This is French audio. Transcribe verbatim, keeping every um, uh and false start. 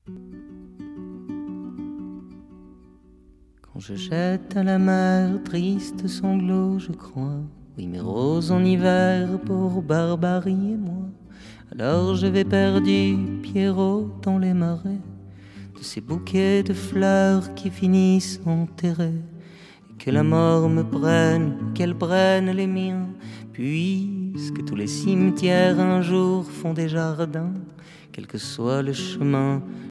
Quand je jette à la mer triste sanglot, je crois, oui mes roses en hiver pour Barbarie et moi. Alors je vais perdu, Pierrot, dans les marais, de ces bouquets de fleurs qui finissent enterrés. Et que la mort me prenne, qu'elle prenne les miens, puisque tous les cimetières un jour font des jardins. Quel que soit le chemin,